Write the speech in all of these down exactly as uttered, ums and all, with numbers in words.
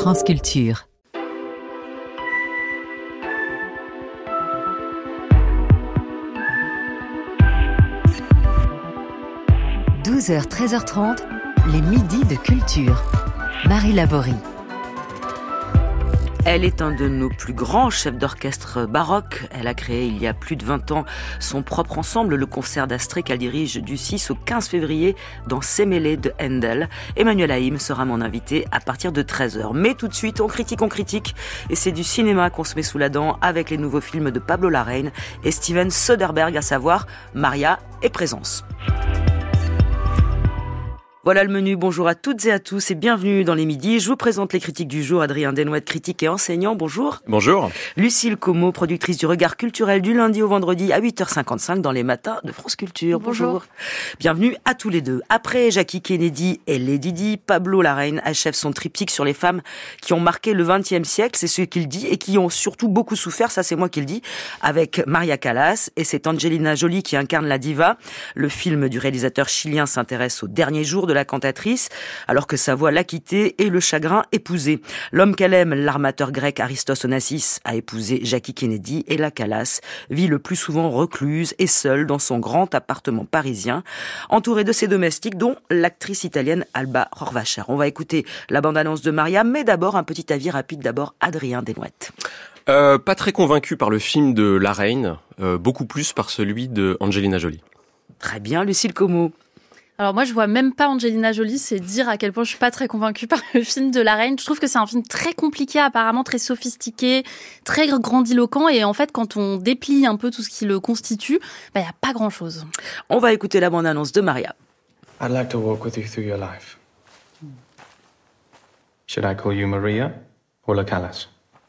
France Culture. douze heures treize heures trente, les midis de culture. Marie Laborie. Elle est un de nos plus grands chefs d'orchestre baroque. Elle a créé il y a plus de vingt ans son propre ensemble, le concert d'Astrée, qu'elle dirige du six au quinze février dans Semele de Handel. Emmanuel Haïm sera mon invité à partir de treize heures. Mais tout de suite, on critique, on critique. Et c'est du cinéma qu'on se met sous la dent avec les nouveaux films de Pablo Larraín et Steven Soderbergh, à savoir Maria et Présence. Voilà le menu. Bonjour à toutes et à tous et bienvenue dans les midis. Je vous présente les critiques du jour. Adrien Desnouettes, critique et enseignant. Bonjour. Bonjour. Lucille Como, productrice du Regard culturel du lundi au vendredi à huit heures cinquante-cinq dans les matins de France Culture. Bonjour. Bonjour. Bienvenue à tous les deux. Après Jackie Kennedy et Lady Di, Pablo Larraín achève son triptyque sur les femmes qui ont marqué le vingtième siècle. C'est ce qu'il dit et qui ont surtout beaucoup souffert. Ça, c'est moi qui le dis. Avec Maria Callas et c'est Angelina Jolie qui incarne la diva. Le film du réalisateur chilien s'intéresse aux derniers jours de de la cantatrice, alors que sa voix l'a quittée et le chagrin épousé. L'homme qu'elle aime, l'armateur grec Aristos Onassis, a épousé Jackie Kennedy et la Callas vit le plus souvent recluse et seule dans son grand appartement parisien, entourée de ses domestiques, dont l'actrice italienne Alba Rohrwacher. On va écouter la bande-annonce de Maria, mais d'abord un petit avis rapide. D'abord, Adrien Desnouettes. Euh, pas très convaincu par le film de Larraín, euh, beaucoup plus par celui de Angelina Jolie. Très bien, Lucille Como. Alors moi, je vois même pas Angelina Jolie, c'est dire à quel point je suis pas très convaincue par le film de Larraín. Je trouve que c'est un film très compliqué, apparemment très sophistiqué, très grandiloquent, et en fait, quand on déplie un peu tout ce qui le constitue, bah, y a pas grand-chose. On va écouter la bande-annonce de Maria. I'd like to walk with you through your life. Should I call you Maria or La Callas?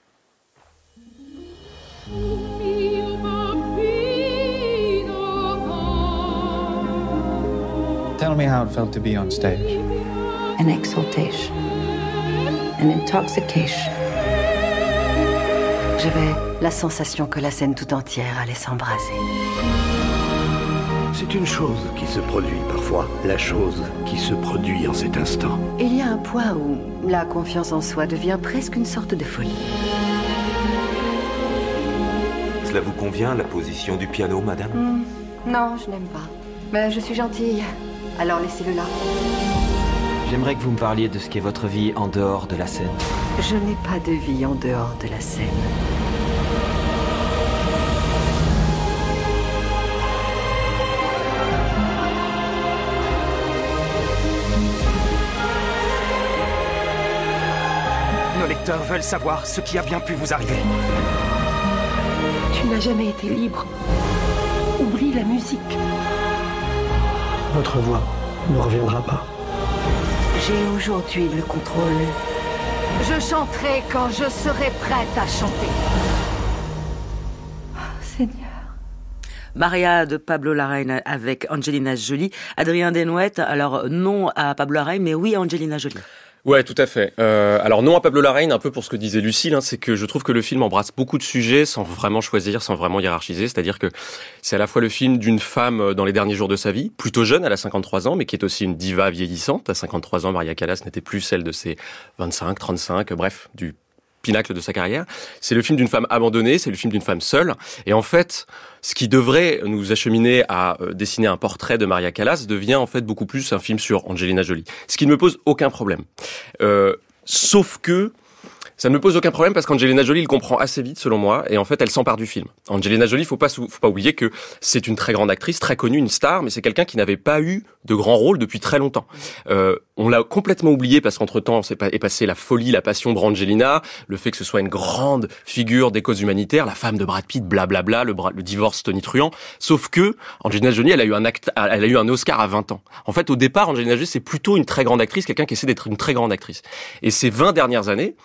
Tell me how it felt to be on stage. An exaltation. An intoxication. J'avais la sensation que la scène tout entière allait s'embraser. C'est une chose qui se produit parfois, la chose qui se produit en cet instant. Il y a un point où la confiance en soi devient presque une sorte de folie. Cela vous convient, la position du piano, madame ? mmh, Non, je n'aime pas. Mais je suis gentille. Alors laissez-le là. J'aimerais que vous me parliez de ce qu'est votre vie en dehors de la scène. Je n'ai pas de vie en dehors de la scène. Nos lecteurs veulent savoir ce qui a bien pu vous arriver. Tu n'as jamais été libre. Oublie la musique. Votre voix ne reviendra pas. J'ai aujourd'hui le contrôle. Je chanterai quand je serai prête à chanter. Oh, Seigneur. Maria de Pablo Larraín avec Angelina Jolie. Adrien Desnouettes, alors non à Pablo Larraín, mais oui à Angelina Jolie. Ouais, tout à fait. Euh, alors non à Pablo Larraín, un peu pour ce que disait Lucille, hein, c'est que je trouve que le film embrasse beaucoup de sujets sans vraiment choisir, sans vraiment hiérarchiser. C'est-à-dire que c'est à la fois le film d'une femme dans les derniers jours de sa vie, plutôt jeune, elle a cinquante-trois ans, mais qui est aussi une diva vieillissante. À cinquante-trois ans, Maria Callas n'était plus celle de ses vingt-cinq, trente-cinq, bref, du pinacle de sa carrière. C'est le film d'une femme abandonnée, c'est le film d'une femme seule. Et en fait, ce qui devrait nous acheminer à euh, dessiner un portrait de Maria Callas devient en fait beaucoup plus un film sur Angelina Jolie. Ce qui ne me pose aucun problème. Euh, sauf que ça ne me pose aucun problème parce qu'Angelina Jolie, il comprend assez vite, selon moi, et en fait, elle s'empare du film. Angelina Jolie, faut pas, faut pas oublier que c'est une très grande actrice, très connue, une star, mais c'est quelqu'un qui n'avait pas eu de grand rôle depuis très longtemps. Euh, on l'a complètement oublié parce qu'entre-temps, c'est est passé la folie, la passion pour Angelina, le fait que ce soit une grande figure des causes humanitaires, la femme de Brad Pitt, blablabla, le, le divorce tonitruant. Sauf que Angelina Jolie, elle a eu un acte, elle a eu un Oscar à vingt ans. En fait, au départ, Angelina Jolie, c'est plutôt une très grande actrice, quelqu'un qui essaie d'être une très grande actrice. Et ces vingt dernières années, c'est-à-dire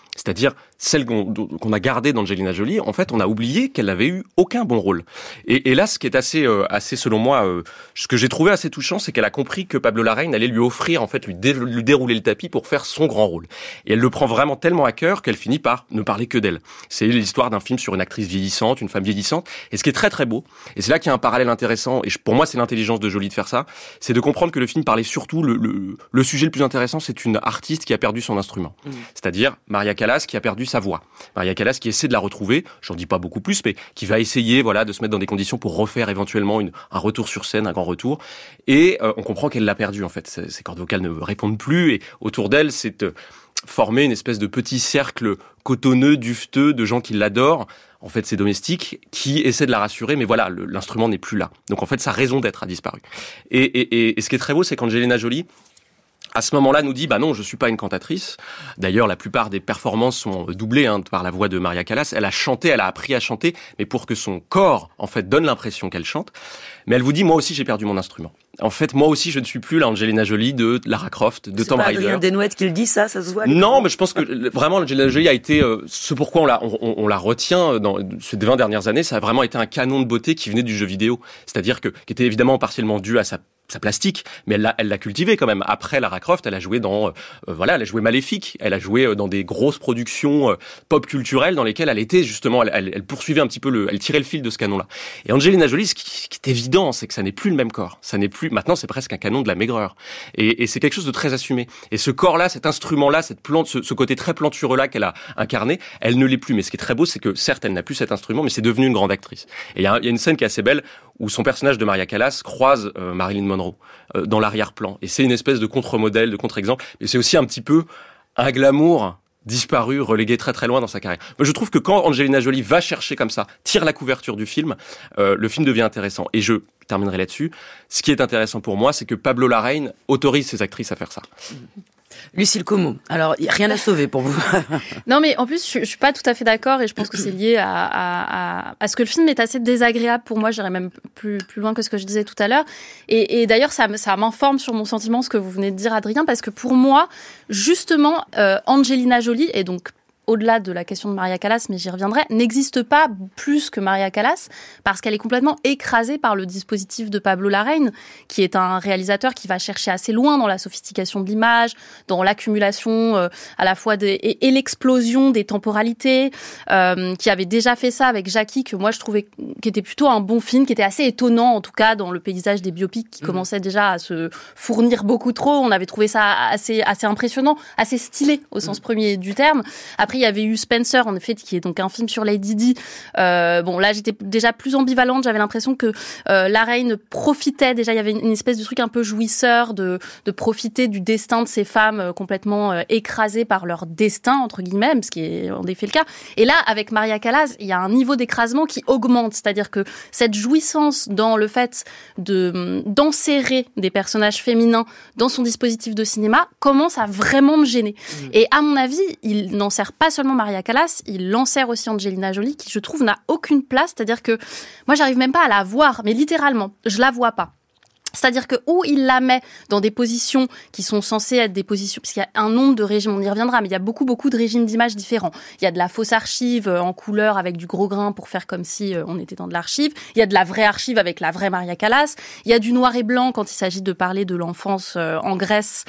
C'est-à-dire, celle qu'on, qu'on a gardée d'Angelina Jolie, en fait, on a oublié qu'elle n'avait eu aucun bon rôle. Et, et là, ce qui est assez, euh, assez selon moi, euh, ce que j'ai trouvé assez touchant, c'est qu'elle a compris que Pablo Larraín allait lui offrir, en fait, lui, dé- lui dérouler le tapis pour faire son grand rôle. Et elle le prend vraiment tellement à cœur qu'elle finit par ne parler que d'elle. C'est l'histoire d'un film sur une actrice vieillissante, une femme vieillissante. Et ce qui est très très beau, et c'est là qu'il y a un parallèle intéressant, et pour moi, c'est l'intelligence de Jolie de faire ça, c'est de comprendre que le film parlait surtout, le, le, le sujet le plus intéressant, c'est une artiste qui a perdu son instrument. Mmh. C'est-à-dire Maria Callas qui a perdu sa voix. Maria Callas qui essaie de la retrouver, j'en dis pas beaucoup plus, mais qui va essayer, voilà, de se mettre dans des conditions pour refaire éventuellement une, un retour sur scène, un grand retour. Et euh, on comprend qu'elle l'a perdu, en fait. Ses cordes vocales ne répondent plus, et autour d'elle, c'est euh, formé une espèce de petit cercle cotonneux, dufteux, de gens qui l'adorent. En fait, c'est domestique, qui essaie de la rassurer, mais voilà, le, l'instrument n'est plus là. Donc en fait, sa raison d'être a disparu. Et, et, et, et ce qui est très beau, c'est qu'Angelina Jolie, à ce moment-là, nous dit, bah non, je suis pas une cantatrice. D'ailleurs, la plupart des performances sont doublées hein, par la voix de Maria Callas. Elle a chanté, elle a appris à chanter, mais pour que son corps, en fait, donne l'impression qu'elle chante. Mais elle vous dit, moi aussi, j'ai perdu mon instrument. En fait, moi aussi, je ne suis plus la Angelina Jolie de Lara Croft, de c'est Tomb pas Raider. C'est pas Adrien Desnouettes qui le dit, ça, ça se voit. Non, mais je pense que vraiment, Angelina Jolie a été, euh, ce pourquoi on la, on, on la retient dans ces vingt dernières années, ça a vraiment été un canon de beauté qui venait du jeu vidéo. C'est-à-dire que, qui était évidemment partiellement dû à sa sa plastique, mais elle l'a, elle l'a cultivé quand même. Après Lara Croft, elle a joué dans, euh, voilà, elle a joué Maléfique, elle a joué dans des grosses productions euh, pop culturelles dans lesquelles elle était justement, elle, elle, elle poursuivait un petit peu le, elle tirait le fil de ce canon-là. Et Angelina Jolie, ce qui, ce qui est évident, c'est que ça n'est plus le même corps. Ça n'est plus, maintenant, c'est presque un canon de la maigreur. Et, et c'est quelque chose de très assumé. Et ce corps-là, cet instrument-là, cette plante, ce, ce côté très plantureux-là qu'elle a incarné, elle ne l'est plus. Mais ce qui est très beau, c'est que certes, elle n'a plus cet instrument, mais c'est devenu une grande actrice. Et il y a, y a une scène qui est assez belle où son personnage de Maria Callas croise euh, Marilyn Monroe euh, dans l'arrière-plan. Et c'est une espèce de contre-modèle, de contre-exemple. Mais c'est aussi un petit peu un glamour disparu, relégué très très loin dans sa carrière. Moi, je trouve que quand Angelina Jolie va chercher comme ça, tire la couverture du film, euh, le film devient intéressant. Et je terminerai là-dessus. Ce qui est intéressant pour moi, c'est que Pablo Larraín autorise ses actrices à faire ça. Lucille Como, alors rien à sauver pour vous. Non mais en plus je, je suis pas tout à fait d'accord et je pense que c'est lié à, à, à, à ce que le film est assez désagréable pour moi, j'irais même plus, plus loin que ce que je disais tout à l'heure et, et d'ailleurs ça, ça m'informe sur mon sentiment ce que vous venez de dire Adrien, parce que pour moi justement euh, Angelina Jolie, et donc au-delà de la question de Maria Callas, mais j'y reviendrai, n'existe pas plus que Maria Callas parce qu'elle est complètement écrasée par le dispositif de Pablo Larraín, qui est un réalisateur qui va chercher assez loin dans la sophistication de l'image, dans l'accumulation euh, à la fois des, et, et l'explosion des temporalités, euh, qui avait déjà fait ça avec Jackie, que moi je trouvais qui était plutôt un bon film, qui était assez étonnant en tout cas dans le paysage des biopics qui mmh. commençait déjà à se fournir beaucoup trop. On avait trouvé ça assez, assez impressionnant, assez stylé au sens mmh. premier du terme. Après, il y avait eu Spencer, en effet, qui est donc un film sur Lady Di. Euh, bon, là, j'étais déjà plus ambivalente. J'avais l'impression que euh, Larraín profitait. Déjà, il y avait une, une espèce de truc un peu jouisseur de, de profiter du destin de ces femmes euh, complètement euh, écrasées par leur destin, entre guillemets, ce qui est en effet le cas. Et là, avec Maria Callas, il y a un niveau d'écrasement qui augmente. C'est-à-dire que cette jouissance dans le fait de, d'enserrer des personnages féminins dans son dispositif de cinéma commence à vraiment me gêner. Mmh. Et à mon avis, il n'en sert pas seulement Maria Callas, il l'ensert aussi Angelina Jolie, qui je trouve n'a aucune place. C'est-à-dire que moi, j'arrive même pas à la voir, mais littéralement, je la vois pas. C'est-à-dire que où il la met dans des positions qui sont censées être des positions, parce qu'il y a un nombre de régimes, on y reviendra, mais il y a beaucoup, beaucoup de régimes d'images différents. Il y a de la fausse archive en couleur avec du gros grain pour faire comme si on était dans de l'archive. Il y a de la vraie archive avec la vraie Maria Callas. Il y a du noir et blanc quand il s'agit de parler de l'enfance en Grèce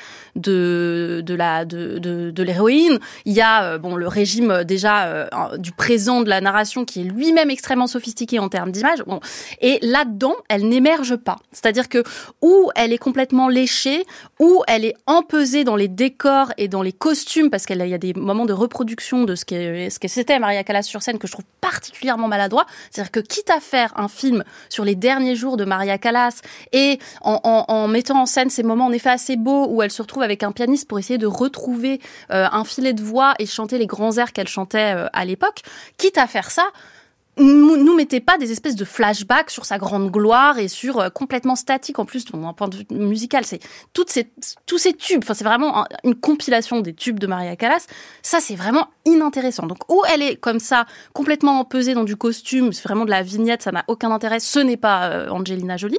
de, de la, de, de, de l'héroïne. Il y a, bon, le régime déjà euh, du présent de la narration qui est lui-même extrêmement sophistiqué en termes d'image. Bon. Et là-dedans, elle n'émerge pas. C'est-à-dire que où elle est complètement léchée, où elle est empesée dans les décors et dans les costumes, parce qu'il y a des moments de reproduction de ce que, ce que c'était Maria Callas sur scène que je trouve particulièrement maladroit. C'est-à-dire que quitte à faire un film sur les derniers jours de Maria Callas et en, en, en mettant en scène ces moments en effet assez beaux où elle se retrouve avec un pianiste pour essayer de retrouver euh, un filet de voix et chanter les grands airs qu'elle chantait euh, à l'époque, quitte à faire ça, nous mettez pas des espèces de flashbacks sur sa grande gloire et sur euh, complètement statique en plus d'un point de vue musical. C'est toutes ces tous ces tubes. Enfin, c'est vraiment un, une compilation des tubes de Maria Callas. Ça, c'est vraiment inintéressant. Donc, où elle est comme ça, complètement empesée dans du costume, c'est vraiment de la vignette, ça n'a aucun intérêt. Ce n'est pas euh, Angelina Jolie.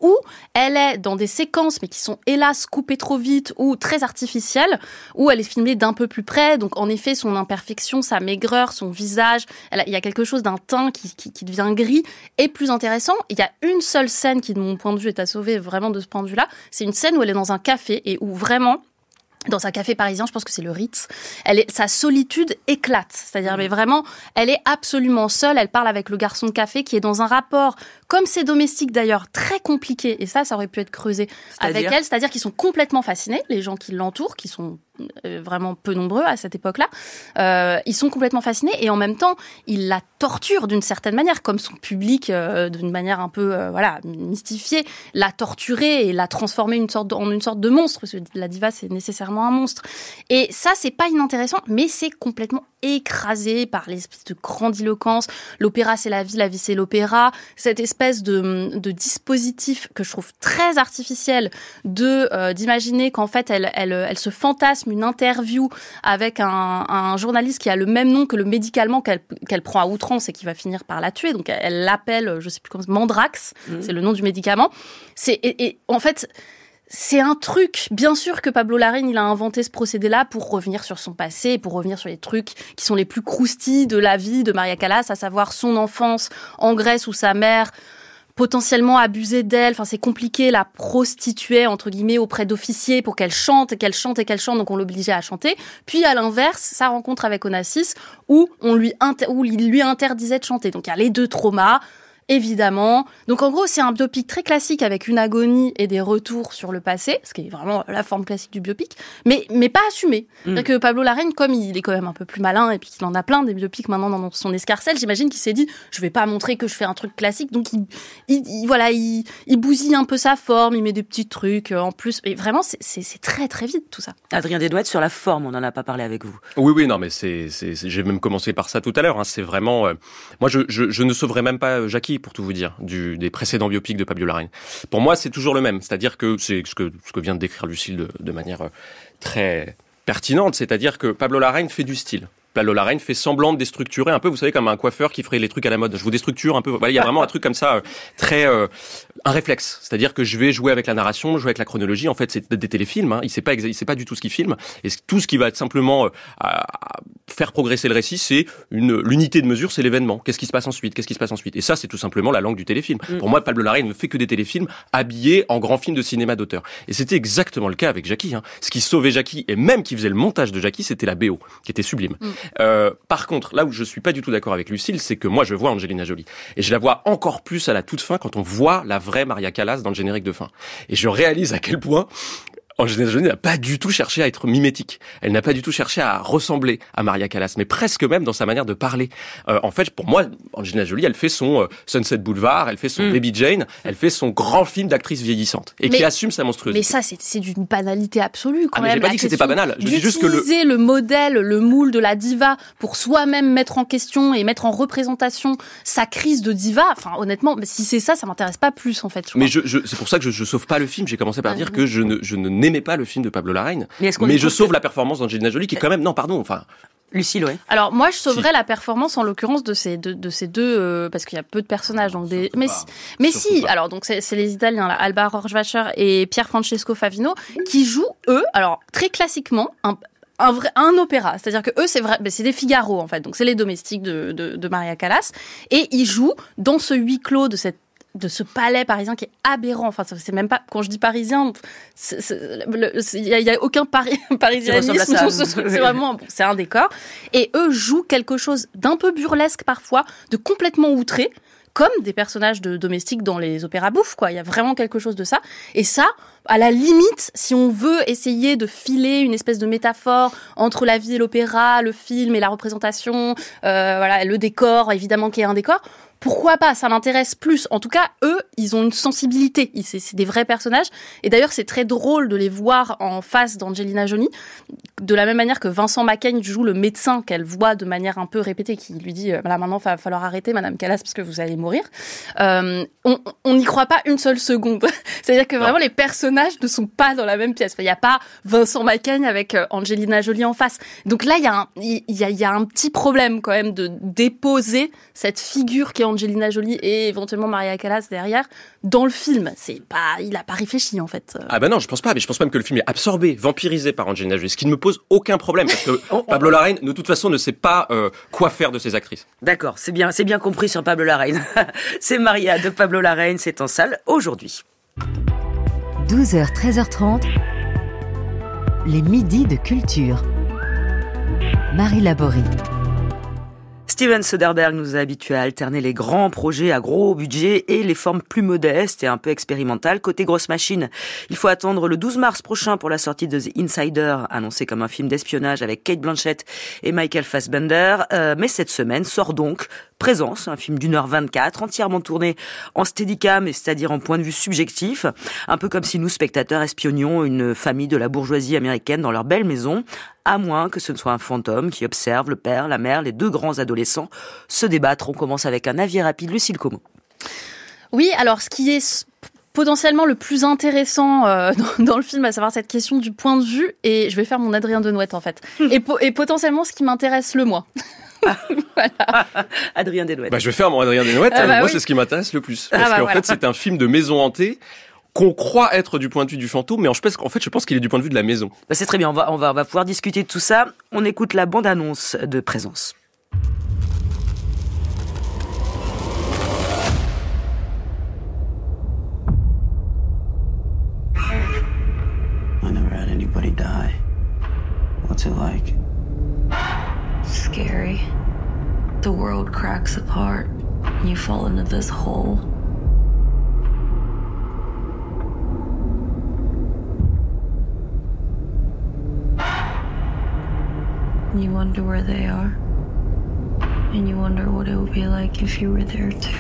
où elle est dans des séquences, mais qui sont hélas coupées trop vite ou très artificielles, où elle est filmée d'un peu plus près. Donc en effet, son imperfection, sa maigreur, son visage, elle a, il y a quelque chose d'un teint qui, qui, qui devient gris et plus intéressant. Il y a une seule scène qui, de mon point de vue, est à sauver vraiment de ce point de vue-là. C'est une scène où elle est dans un café et où vraiment... dans un café parisien, je pense que c'est le Ritz, elle est, sa solitude éclate. C'est-à-dire, mais vraiment, elle est absolument seule. Elle parle avec le garçon de café qui est dans un rapport, comme ses domestiques d'ailleurs, très compliqué. Et ça, ça aurait pu être creusé avec elle. C'est-à-dire qu'ils sont complètement fascinés, les gens qui l'entourent, qui sont euh, vraiment peu nombreux à cette époque-là. Euh, ils sont complètement fascinés et en même temps, ils la torturent d'une certaine manière, comme son public, euh, d'une manière un peu, euh, voilà, mystifiée, l'a torturée et l'a transformée une sorte de, en une sorte de monstre. Parce que la diva, c'est nécessairement un monstre. Et ça, c'est pas inintéressant, mais c'est complètement écrasé par l'espèce de grandiloquence. L'opéra, c'est la vie, la vie, c'est l'opéra. Cette espèce de, de dispositif que je trouve très artificiel de euh, d'imaginer qu'en fait, elle, elle, elle se fantasme une interview avec un, un journaliste qui a le même nom que le médicament qu'elle, qu'elle prend à outrance et qui va finir par la tuer. Donc, elle l'appelle, je sais plus comment, Mandrax, mmh. c'est le nom du médicament. C'est, et, et en fait... c'est un truc, bien sûr que Pablo Larraín, il a inventé ce procédé-là pour revenir sur son passé, pour revenir sur les trucs qui sont les plus croustilles de la vie de Maria Callas, à savoir son enfance en Grèce où sa mère potentiellement abusée d'elle, enfin c'est compliqué, la prostituée entre guillemets auprès d'officiers pour qu'elle chante et qu'elle chante et qu'elle chante, donc on l'obligeait à chanter. Puis à l'inverse, sa rencontre avec Onassis où on lui inter- où il lui interdisait de chanter. Donc il y a les deux traumas. Évidemment. Donc en gros, c'est un biopic très classique avec une agonie et des retours sur le passé, ce qui est vraiment la forme classique du biopic, mais mais pas assumé. Mm. C'est-à-dire que Pablo Larraín, comme il est quand même un peu plus malin et puis qu'il en a plein des biopics maintenant dans son escarcelle, j'imagine qu'il s'est dit je vais pas montrer que je fais un truc classique, donc il, il, il voilà, il, il bousille un peu sa forme, il met des petits trucs en plus, et vraiment c'est c'est, c'est très très vite tout ça. Adrien Desnouettes, sur la forme, on n'en a pas parlé avec vous. Oui oui non mais c'est c'est, c'est j'ai même commencé par ça tout à l'heure. Hein, c'est vraiment euh, moi je, je je ne sauverais même pas Jackie pour tout vous dire, du, des précédents biopics de Pablo Larraín. Pour moi, c'est toujours le même. C'est-à-dire que c'est ce que, ce que vient de décrire Lucille de, de manière très pertinente. C'est-à-dire que Pablo Larraín fait du style. Pablo Larraín fait semblant de déstructurer un peu, vous savez, comme un coiffeur qui ferait les trucs à la mode. Je vous déstructure un peu. Voilà, il y a vraiment un truc comme ça, euh, très euh, un réflexe. C'est-à-dire que je vais jouer avec la narration, jouer avec la chronologie. En fait, c'est des téléfilms. Hein. Il sait pas, il sait pas du tout ce qu'il filme. Et tout ce qui va être simplement euh, à faire progresser le récit, c'est une l'unité de mesure, c'est l'événement. Qu'est-ce qui se passe ensuite Qu'est-ce qui se passe ensuite Et ça, c'est tout simplement la langue du téléfilm. Mm. Pour moi, Pablo Larraín ne fait que des téléfilms habillés en grands films de cinéma d'auteur. Et c'était exactement le cas avec Jackie. Hein. Ce qui sauvait Jackie et même qui faisait le montage de Jackie, c'était la B O, qui était sublime. Mm. Euh, par contre, là où je suis pas du tout d'accord avec Lucille, c'est que moi je vois Angelina Jolie et je la vois encore plus à la toute fin quand on voit la vraie Maria Callas dans le générique de fin. Et je réalise à quel point Angelina Jolie n'a pas du tout cherché à être mimétique. Elle n'a pas du tout cherché à ressembler à Maria Callas, mais presque même dans sa manière de parler. Euh, en fait, pour moi, Angelina Jolie, elle fait son euh, Sunset Boulevard, elle fait son mm. Baby Jane, elle fait son grand film d'actrice vieillissante et mais, qui assume sa monstruosité. Mais ça, c'est, c'est d'une banalité absolue quand ah, mais même. J'ai pas dit que c'était pas banal. Je dis juste que le... le modèle, le moule de la diva pour soi-même mettre en question et mettre en représentation sa crise de diva. Enfin, honnêtement, si c'est ça, ça m'intéresse pas plus en fait. Je mais je, je, c'est pour ça que je, je sauve pas le film. J'ai commencé par ah, dire oui. que je ne, je ne n'aimais pas le film de Pablo Larraín, mais, mais je sauve que... la performance d'Angelina Jolie qui est quand même non pardon enfin Lucille, ouais. Alors moi je sauverais si. la performance en l'occurrence de ces de, de ces deux euh, parce qu'il y a peu de personnages donc des mais si, mais si pas. Alors donc c'est, c'est les Italiens là, Alba Rohrwacher et Pier Francesco Favino qui jouent eux alors très classiquement un un vrai un opéra, c'est-à-dire que eux c'est vrai, ben c'est des Figaro en fait, donc c'est les domestiques de de, de Maria Callas et ils jouent dans ce huis clos de cette de ce palais parisien qui est aberrant. Enfin, c'est même pas, quand je dis parisien, il y, y a aucun pari, parisianisme. C'est vraiment, c'est un décor. Et eux jouent quelque chose d'un peu burlesque parfois, de complètement outré, comme des personnages de domestiques dans les opéras bouffes, quoi. Il y a vraiment quelque chose de ça. Et ça, à la limite, si on veut essayer de filer une espèce de métaphore entre la vie et l'opéra, le film et la représentation, euh, voilà, le décor, évidemment qu'il y a un décor, pourquoi pas, ça m'intéresse plus. En tout cas, eux, ils ont une sensibilité. C'est, c'est des vrais personnages. Et d'ailleurs, c'est très drôle de les voir en face d'Angelina Jolie. De la même manière que Vincent Macaigne joue le médecin qu'elle voit de manière un peu répétée, qui lui dit, là maintenant, il va falloir arrêter, Madame Callas, parce que vous allez mourir. Euh, on n'y croit pas une seule seconde. C'est-à-dire que vraiment, les personnages ne sont pas dans la même pièce. Il n'y a pas Vincent Macaigne avec Angelina Jolie en face. Donc là, il y a un, il y a, il y a un petit problème quand même de déposer cette figure qui est Angelina Jolie et éventuellement Maria Callas derrière dans le film. C'est pas, il a pas réfléchi en fait. Ah bah non, je pense pas, mais je pense même que le film est absorbé, vampirisé par Angelina Jolie, ce qui ne me pose aucun problème parce que Pablo Larraín, de toute façon, ne sait pas euh, quoi faire de ses actrices. D'accord, c'est bien, c'est bien compris sur Pablo Larraín. C'est Maria de Pablo Larraín, c'est en salle aujourd'hui. douze heures treize heures trente, les midis de culture. Marie Laborie. Steven Soderbergh nous a habitués à alterner les grands projets à gros budget et les formes plus modestes et un peu expérimentales. Côté grosse machine, il faut attendre le douze mars prochain pour la sortie de The Insider, annoncé comme un film d'espionnage avec Cate Blanchett et Michael Fassbender. Euh, mais cette semaine sort donc Présence, un film d'une heure vingt-quatre, entièrement tourné en steadicam, c'est-à-dire en point de vue subjectif, un peu comme si nous, spectateurs, espionnions une famille de la bourgeoisie américaine dans leur belle maison, à moins que ce ne soit un fantôme qui observe le père, la mère, les deux grands adolescents se débattre. On commence avec un avis rapide, Lucille Como. Oui, alors ce qui est potentiellement le plus intéressant euh, dans, dans le film, à savoir cette question du point de vue, et je vais faire mon Adrien Denouette en fait, et, po- et potentiellement ce qui m'intéresse le moins. Voilà. Adrien Denouette. Bah, je vais faire mon Adrien Denouette, ah bah moi oui. c'est ce qui m'intéresse le plus. Parce ah bah qu'en voilà. fait c'est un film de maison hantée, qu'on croit être du point de vue du fantôme, mais en fait, en fait je pense qu'il est du point de vue de la maison. Bah c'est très bien, on va, on va, on va pouvoir discuter de tout ça. On écoute la bande-annonce de Présence. I never had anybody die. What's it like? Scary. The world cracks apart and you fall into this hole. You wonder where they are. And you wonder what it would be like if you were there too.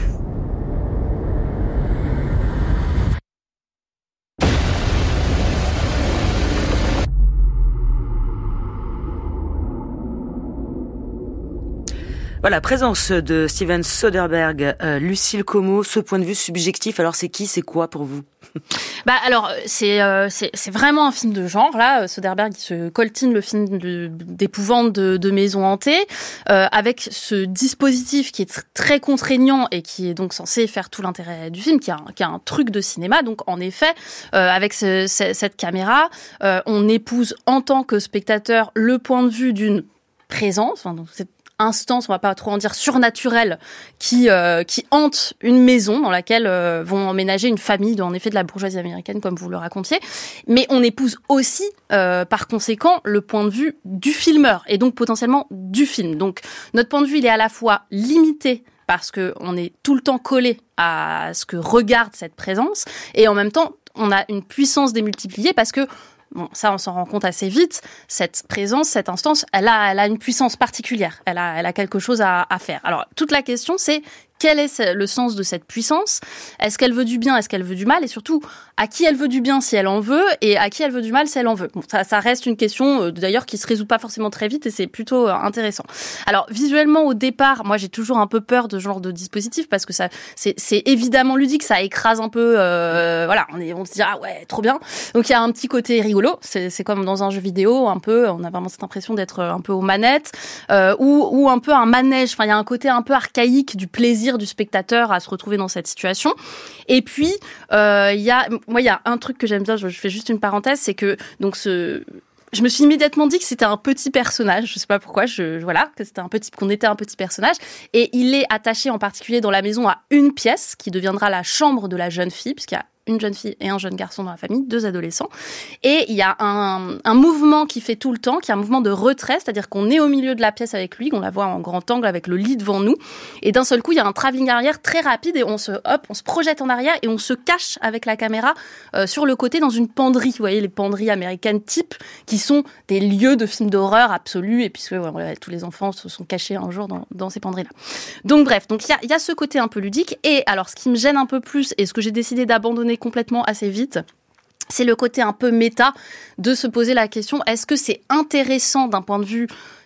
Voilà, présence de Steven Soderbergh, euh, Lucille Como, ce point de vue subjectif, alors c'est qui, c'est quoi pour vous ? Bah alors c'est euh, c'est c'est vraiment un film de genre là. Soderbergh il se coltine le film de, d'épouvante de, de maison hantée euh, avec ce dispositif qui est très contraignant et qui est donc censé faire tout l'intérêt du film, qui a un, qui a un truc de cinéma. Donc en effet, euh, avec ce, ce, cette caméra, euh, on épouse en tant que spectateur le point de vue d'une présence. Enfin, donc c'est instance, on va pas trop en dire, surnaturelle qui euh, qui hante une maison dans laquelle euh, vont emménager une famille, en effet de la bourgeoisie américaine comme vous le racontiez, mais on épouse aussi euh, par conséquent le point de vue du filmeur et donc potentiellement du film. Donc notre point de vue il est à la fois limité parce que on est tout le temps collé à ce que regarde cette présence et en même temps on a une puissance démultipliée parce que bon, ça, on s'en rend compte assez vite. Cette présence, cette instance, elle a, elle a une puissance particulière. Elle a, elle a quelque chose à, à faire. Alors, toute la question, c'est quel est le sens de cette puissance ? Est-ce qu'elle veut du bien ? Est-ce qu'elle veut du mal ? Et surtout, à qui elle veut du bien si elle en veut ? Et à qui elle veut du mal si elle en veut ? Bon, ça, ça reste une question, euh, d'ailleurs, qui se résout pas forcément très vite et c'est plutôt euh, intéressant. Alors, visuellement, au départ, moi, j'ai toujours un peu peur de ce genre de dispositif parce que ça, c'est, c'est évidemment ludique, ça écrase un peu, euh, voilà, on, est, on se dit, ah ouais, trop bien. Donc, il y a un petit côté rigolo. C'est, c'est comme dans un jeu vidéo, un peu, on a vraiment cette impression d'être un peu aux manettes, euh, ou, ou un peu un manège. Enfin, il y a un côté un peu archaïque du plaisir du spectateur à se retrouver dans cette situation. Et puis, euh, il y a, moi, il y a un truc que j'aime bien, je, je fais juste une parenthèse, c'est que, donc, ce, je me suis immédiatement dit que c'était un petit personnage, je sais pas pourquoi, je, voilà, que c'était un petit, qu'on était un petit personnage. Et il est attaché en particulier dans la maison à une pièce qui deviendra la chambre de la jeune fille, puisqu'il y a une jeune fille et un jeune garçon dans la famille, deux adolescents. Et il y a un, un mouvement qui fait tout le temps, qui est un mouvement de retrait, c'est-à-dire qu'on est au milieu de la pièce avec lui, qu'on la voit en grand angle avec le lit devant nous. Et d'un seul coup, il y a un travelling arrière très rapide et on se, hop, on se projette en arrière et on se cache avec la caméra euh, sur le côté dans une penderie. Vous voyez, les penderies américaines type, qui sont des lieux de films d'horreur absolus. Et puisque ouais, tous les enfants se sont cachés un jour dans, dans ces penderies-là. Donc bref, donc il y a, il y a ce côté un peu ludique. Et alors, ce qui me gêne un peu plus et ce que j'ai décidé d'abandonner complètement assez vite, c'est le côté un peu méta de se poser la question, est-ce que c'est intéressant d'un point de vue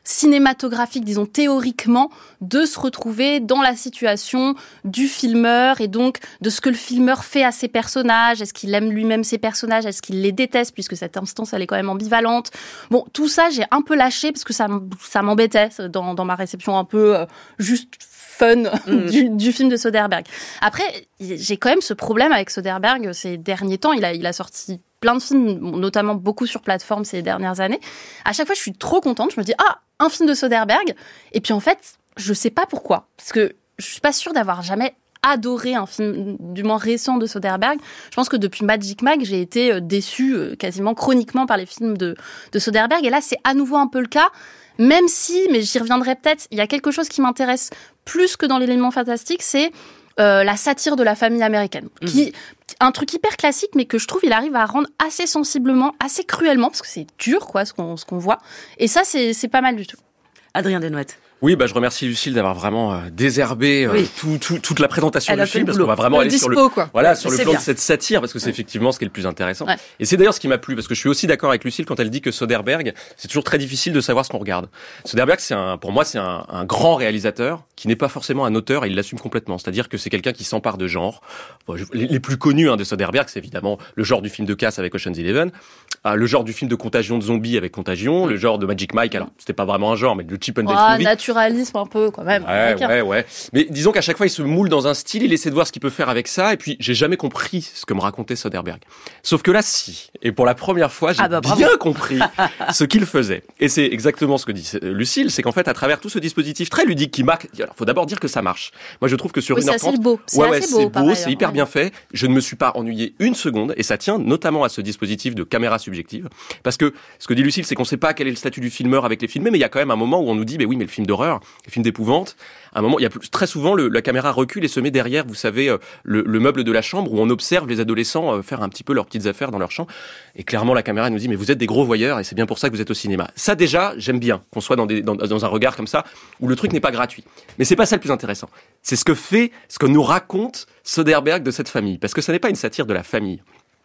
cinématographique, disons théoriquement, de se retrouver dans la situation du filmeur et donc de ce que le filmeur fait à ses personnages. Est-ce qu'il aime lui-même ses personnages? Est-ce qu'il les déteste, puisque cette instance, elle est quand même ambivalente? Bon, tout ça, j'ai un peu lâché parce que ça, ça m'embêtait dans, dans ma réception un peu euh, juste fun mmh. du, du film de Soderbergh. Après, j'ai quand même ce problème avec Soderbergh ces derniers temps. Il a, il a sorti plein de films, notamment beaucoup sur plateforme ces dernières années. À chaque fois, je suis trop contente. Je me dis, ah, un film de Soderbergh. Et puis en fait, je sais pas pourquoi. Parce que je suis pas sûre d'avoir jamais adoré un film, du moins récent, de Soderbergh. Je pense que depuis Magic Mike, j'ai été déçue quasiment chroniquement par les films de, de Soderbergh. Et là, c'est à nouveau un peu le cas. Même si, mais j'y reviendrai peut-être, il y a quelque chose qui m'intéresse plus que dans l'élément fantastique, c'est euh, la satire de la famille américaine. Mmh. Qui, un truc hyper classique, mais que je trouve il arrive à rendre assez sensiblement, assez cruellement, parce que c'est dur, quoi, ce qu'on, ce qu'on voit. Et ça, c'est, c'est pas mal du tout. Adrien Desnouettes. Oui, bah, je remercie Lucille d'avoir vraiment euh, désherbé euh, oui. tout, tout, toute la présentation Elle du film, parce qu'on va vraiment le aller dispo, sur le, quoi. voilà, sur le plan bien. de cette satire, parce que c'est ouais. effectivement ce qui est le plus intéressant. Ouais. Et c'est d'ailleurs ce qui m'a plu, parce que je suis aussi d'accord avec Lucille quand elle dit que Soderbergh, c'est toujours très difficile de savoir ce qu'on regarde. Soderbergh, c'est un, pour moi, c'est un, un grand réalisateur qui n'est pas forcément un auteur, et il l'assume complètement. C'est-à-dire que c'est quelqu'un qui s'empare de genres. Bon, je, les, les plus connus hein, de Soderbergh, c'est évidemment le genre du film de casse avec Ocean's Eleven, euh, le genre du film de contagion de zombies avec Contagion, mmh. le genre de Magic Mike, alors c'était pas vraiment un genre, mais le Chip and Dale ah, movie. Naturalisme un peu quand même. Ouais, ouais, ouais. Mais disons qu'à chaque fois, il se moule dans un style, il essaie de voir ce qu'il peut faire avec ça, et puis j'ai jamais compris ce que me racontait Soderbergh. Sauf que là, si. Et pour la première fois, j'ai ah bah, bien compris ce qu'il faisait. Et c'est exactement ce que dit Lucille, c'est qu'en fait, à travers tout ce dispositif très ludique qui marque, alors faut d'abord dire que ça marche. Moi, je trouve que sur oui, une heure trente, c'est beau. C'est ouais, assez ouais, beau, c'est beau, c'est ailleurs, hyper ouais. bien fait. Je ne me suis pas ennuyé une seconde, et ça tient notamment à ce dispositif de caméra subjective. Parce que ce que dit Lucille, c'est qu'on sait pas quel est le statut du filmeur avec les filmés, mais il y a quand même un moment où on nous dit, mais oui, mais le film d'horreur, le film d'épouvante, à un moment, il y a plus, très souvent le, la caméra recule et se met derrière, vous savez, euh, le, le meuble de la chambre où on observe les adolescents euh, faire un petit peu leurs petites affaires dans leur chambre. Et clairement, la caméra nous dit, mais vous êtes des gros voyeurs et c'est bien pour ça que vous êtes au cinéma. Ça, déjà, j'aime bien qu'on soit dans, des, dans, dans un regard comme ça où le truc n'est pas gratuit. Mais c'est pas ça le plus intéressant. C'est ce que fait, ce que nous raconte Soderbergh de cette famille. Parce que ça n'est pas une satire de la famille.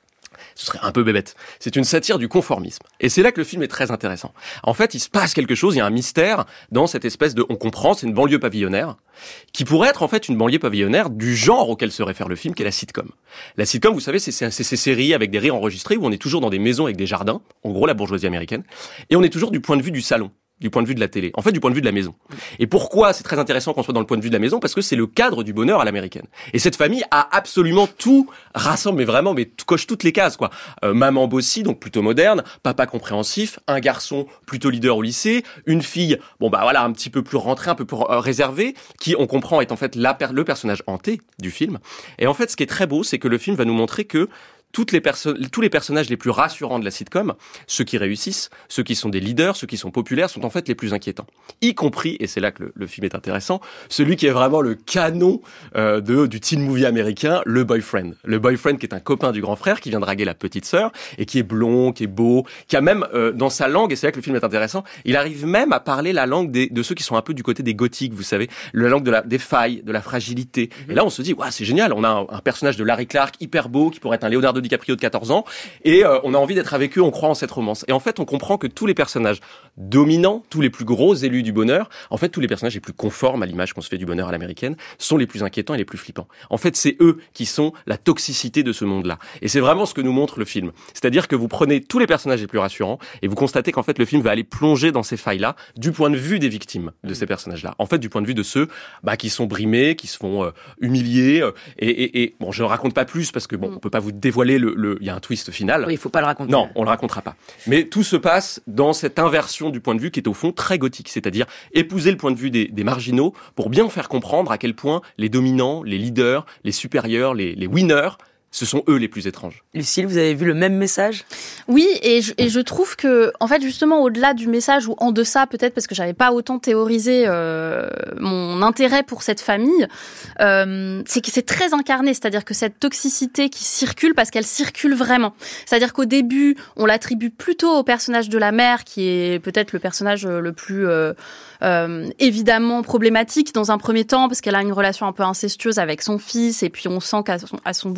Ce serait un peu bébête. C'est une satire du conformisme. Et c'est là que le film est très intéressant. En fait, il se passe quelque chose, il y a un mystère dans cette espèce de... On comprend, c'est une banlieue pavillonnaire, qui pourrait être en fait une banlieue pavillonnaire du genre auquel se réfère le film, qui est la sitcom. La sitcom, vous savez, c'est, c'est, c'est ces séries avec des rires enregistrés où on est toujours dans des maisons avec des jardins, en gros la bourgeoisie américaine, et on est toujours du point de vue du salon. Du point de vue de la télé. En fait, du point de vue de la maison. Et pourquoi c'est très intéressant qu'on soit dans le point de vue de la maison? Parce que c'est le cadre du bonheur à l'américaine. Et cette famille a absolument tout rassemble, mais vraiment, mais coche toutes les cases, quoi. Euh, maman bossy, donc plutôt moderne, papa compréhensif, un garçon plutôt leader au lycée, une fille, bon bah voilà, un petit peu plus rentrée, un peu plus euh, réservée, qui, on comprend, est en fait la per- le personnage hanté du film. Et en fait, ce qui est très beau, c'est que le film va nous montrer que Toutes les perso- tous les personnages les plus rassurants de la sitcom, ceux qui réussissent, ceux qui sont des leaders, ceux qui sont populaires, sont en fait les plus inquiétants. Y compris, et c'est là que le, le film est intéressant, celui qui est vraiment le canon euh, de, du teen movie américain, le boyfriend. Le boyfriend qui est un copain du grand frère, qui vient draguer la petite sœur, et qui est blond, qui est beau, qui a même euh, dans sa langue, et c'est là que le film est intéressant, il arrive même à parler la langue des, de ceux qui sont un peu du côté des gothiques, vous savez, la langue de la, des failles, de la fragilité. Mm-hmm. Et là, on se dit, ouais, c'est génial, on a un, un personnage de Larry Clark hyper beau, qui pourrait être un Leonardo DiCaprio de quatorze ans, et euh, on a envie d'être avec eux, on croit en cette romance. Et en fait, on comprend que tous les personnages dominants, tous les plus gros élus du bonheur, en fait, tous les personnages les plus conformes à l'image qu'on se fait du bonheur à l'américaine, sont les plus inquiétants et les plus flippants. En fait, c'est eux qui sont la toxicité de ce monde-là. Et c'est vraiment ce que nous montre le film. C'est-à-dire que vous prenez tous les personnages les plus rassurants, et vous constatez qu'en fait, le film va aller plonger dans ces failles-là, du point de vue des victimes de ces personnages-là. En fait, du point de vue de ceux bah, qui sont brimés, qui se font euh, humilier, euh, et, et, et bon, je ne raconte pas plus, parce que bon, on peut pas vous dévoiler le, le il y a un twist final. Oui, il faut pas le raconter. Non, on le racontera pas. Mais tout se passe dans cette inversion du point de vue qui est au fond très gothique, c'est-à-dire épouser le point de vue des, des marginaux pour bien faire comprendre à quel point les dominants, les leaders, les supérieurs, les, les winners, ce sont eux les plus étranges. Lucille, vous avez vu le même message? Oui, et je, et je trouve que, en fait, justement, au-delà du message, ou en deçà, peut-être, parce que j'avais pas autant théorisé euh, mon intérêt pour cette famille, euh, c'est que c'est très incarné, c'est-à-dire que cette toxicité qui circule, parce qu'elle circule vraiment. C'est-à-dire qu'au début, on l'attribue plutôt au personnage de la mère, qui est peut-être le personnage le plus... Euh, Euh, évidemment problématique dans un premier temps parce qu'elle a une relation un peu incestueuse avec son fils et puis on sent qu'à son, à son boulot elle fait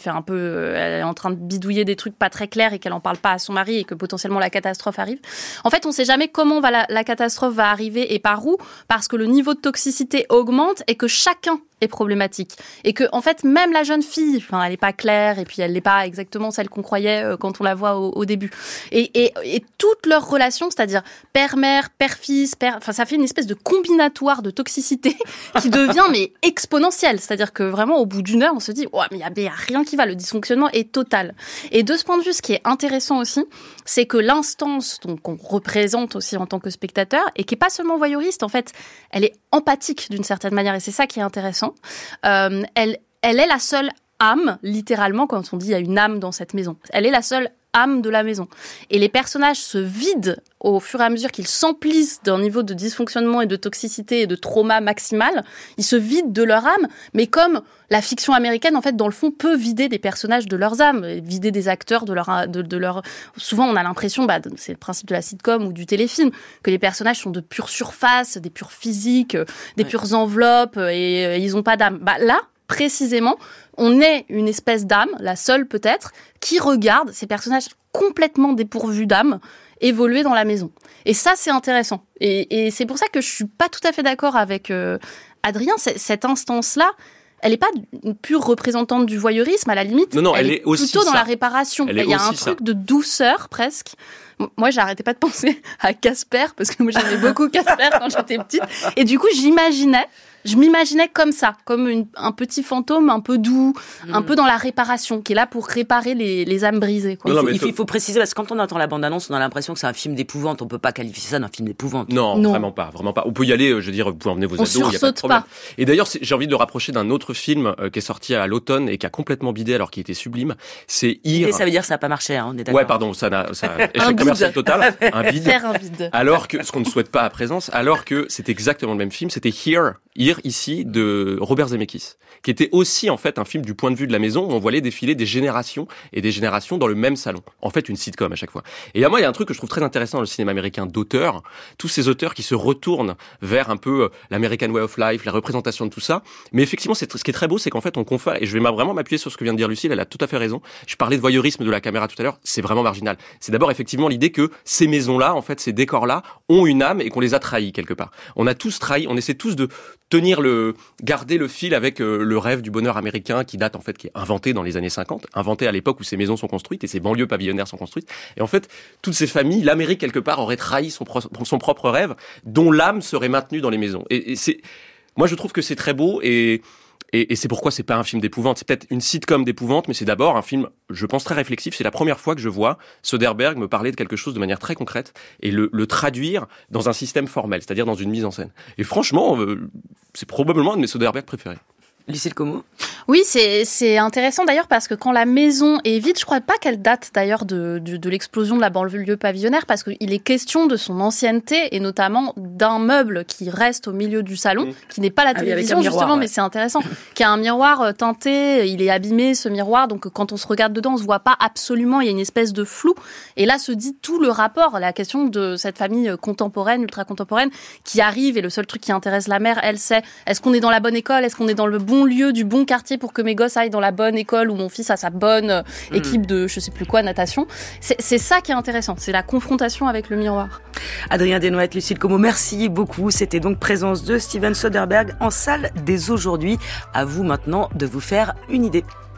qu'elle est un peu, euh, elle est en train de bidouiller des trucs pas très clairs et qu'elle en parle pas à son mari et que potentiellement la catastrophe arrive. En fait, on sait jamais comment va la, la catastrophe va arriver et par où, parce que le niveau de toxicité augmente et que chacun est problématique. Et que, en fait, même la jeune fille, enfin, elle est pas claire et puis elle n'est pas exactement celle qu'on croyait euh, quand on la voit au, au début. Et, et, et toutes leurs relations, c'est-à-dire père-mère, père-fils, père, enfin, ça fait une espèce de combinatoire de toxicité qui devient, mais exponentielle. C'est-à-dire que vraiment, au bout d'une heure, on se dit, ouais, mais il y a, y a rien qui va, le dysfonctionnement est total. Et de ce point de vue, ce qui est intéressant aussi, c'est que l'instance, donc, qu'on représente aussi en tant que spectateur, et qui est pas seulement voyeuriste, en fait, elle est empathique d'une certaine manière, et c'est ça qui est intéressant. Euh, elle, elle est la seule âme, littéralement, quand on dit il y a une âme dans cette maison. Elle est la seule âme de la maison. Et les personnages se vident au fur et à mesure qu'ils s'emplissent d'un niveau de dysfonctionnement et de toxicité et de trauma maximal. Ils se vident de leur âme, mais comme la fiction américaine, en fait, dans le fond, peut vider des personnages de leurs âmes, vider des acteurs de leur, de, de leur... Souvent, on a l'impression, bah, c'est le principe de la sitcom ou du téléfilm, que les personnages sont de pure surface, des pures physiques, des ouais. pures enveloppes, et, et ils n'ont pas d'âme. Bah, là, précisément, on est une espèce d'âme, la seule peut-être, qui regarde ces personnages complètement dépourvus d'âme évoluer dans la maison. Et ça, c'est intéressant. Et, et c'est pour ça que je suis pas tout à fait d'accord avec euh, Adrien. C'est, cette instance-là, elle n'est pas une pure représentante du voyeurisme, à la limite. Non, non, elle, elle est, est aussi plutôt ça. dans la réparation. Il y a un ça. truc de douceur, presque. Moi, j'arrêtais pas de penser à Casper, parce que moi, j'aimais beaucoup Casper quand j'étais petite. Et du coup, j'imaginais, je m'imaginais comme ça, comme une, un petit fantôme un peu doux, mmh. un peu dans la réparation, qui est là pour réparer les, les âmes brisées, quoi. Non, il, faut, il, faut, il faut préciser, parce que quand on entend la bande-annonce, on a l'impression que c'est un film d'épouvante. On peut pas qualifier ça d'un film d'épouvante. Non, non, vraiment pas, vraiment pas. On peut y aller, je veux dire, vous pouvez emmener vos on ados, il n'y a pas de problème. Pas. Et d'ailleurs, c'est, j'ai envie de le rapprocher d'un autre film euh, qui est sorti à l'automne et qui a complètement bidé alors qu'il était sublime. C'est Here. Et ça veut dire que ça n'a pas marché, hein, on est d'accord. Ouais, pardon, ça n'a, ça a échec commercial total, un bide. Faire un bide. Alors que, ce qu'on ne souhaite pas à présence, alors que c'est exactement le même film, c'était Here, Here, ici, de Robert Zemeckis, qui était aussi, en fait, un film du point de vue de la maison où on voyait défiler des générations et des générations dans le même salon. En fait, une sitcom à chaque fois. Et à moi, il y a un truc que je trouve très intéressant dans le cinéma américain d'auteurs, tous ces auteurs qui se retournent vers un peu l'American Way of Life, la représentation de tout ça. Mais effectivement, c'est, ce qui est très beau, c'est qu'en fait, on confère, et je vais vraiment m'appuyer sur ce que vient de dire Lucille, elle a tout à fait raison. Je parlais de voyeurisme de la caméra tout à l'heure, c'est vraiment marginal. C'est d'abord effectivement l'idée que ces maisons-là, en fait, ces décors-là, ont une âme et qu'on les a trahis quelque part. On a tous trahi, on essaie tous de tenir le, garder le fil avec euh, le rêve du bonheur américain qui date en fait, qui est inventé dans les années cinquante, inventé à l'époque où ces maisons sont construites et ces banlieues pavillonnaires sont construites. Et en fait, toutes ces familles, l'Amérique quelque part aurait trahi son, pro- son propre rêve, dont l'âme serait maintenue dans les maisons. Et, et c'est, moi je trouve que c'est très beau et Et, et c'est pourquoi c'est pas un film d'épouvante. C'est peut-être une sitcom d'épouvante, mais c'est d'abord un film, je pense, très réflexif. C'est la première fois que je vois Soderbergh me parler de quelque chose de manière très concrète et le, le traduire dans un système formel, c'est-à-dire dans une mise en scène. Et franchement, euh, c'est probablement un de mes Soderbergh préférés. Lucille Como ? Oui, c'est, c'est intéressant d'ailleurs parce que quand la maison est vide, je crois pas qu'elle date d'ailleurs de, de, de l'explosion de la banlieue pavillonnaire parce qu'il est question de son ancienneté et notamment d'un meuble qui reste au milieu du salon, mmh. qui n'est pas la télévision ah oui, miroir, justement, ouais. mais c'est intéressant, qui a un miroir teinté, il est abîmé ce miroir, donc quand on se regarde dedans, on se voit pas absolument, il y a une espèce de flou. Et là se dit tout le rapport, la question de cette famille contemporaine, ultra contemporaine, qui arrive et le seul truc qui intéresse la mère, elle sait, est-ce qu'on est dans la bonne école, est-ce qu'on est dans le bon lieu, du bon quartier pour que mes gosses aillent dans la bonne école ou mon fils a sa bonne mmh. équipe de je sais plus quoi, natation. C'est, c'est ça qui est intéressant, c'est la confrontation avec le miroir. Adrien Desnoëttes, Lucille Como, merci beaucoup. C'était donc Présence de Steven Soderbergh en salle dès aujourd'hui. À vous maintenant de vous faire une idée.